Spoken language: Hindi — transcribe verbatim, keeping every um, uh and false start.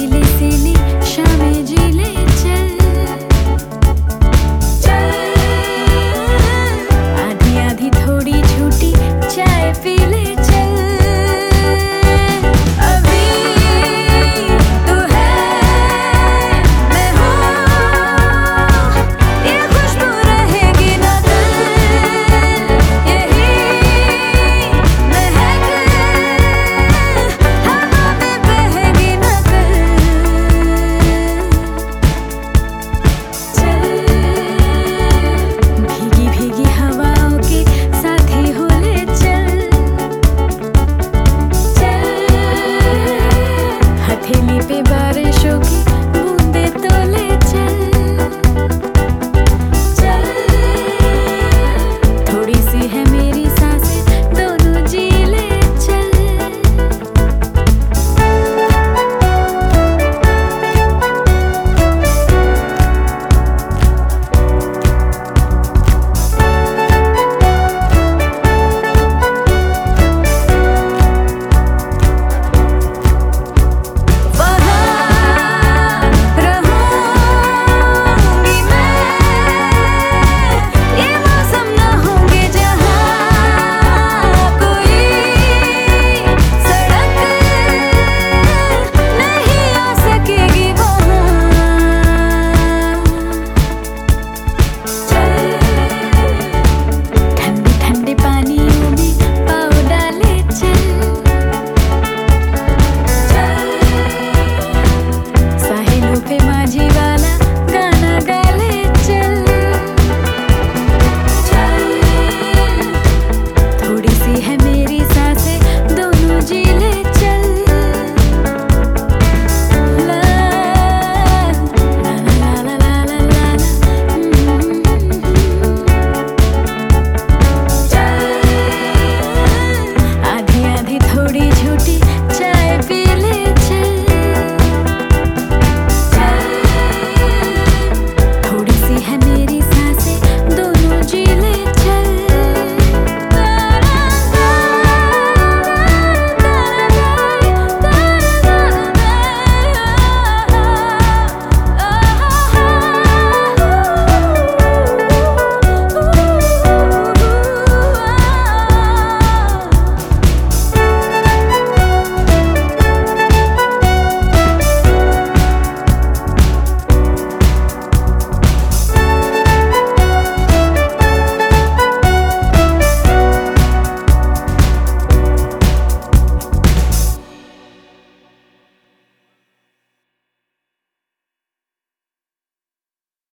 रसीली सीली शामें जी ले चल चल, आधी आधी थोड़ी झूठी चाय पी ले चल। अभी तू है मैं हूँ, ये खुशबू रहेगी ना कल, यही महक हवा में बहेगी ना कल। चल भीगी भीगी हवाओं के साथी हो ले चल चल, हथेली पे बारिशों की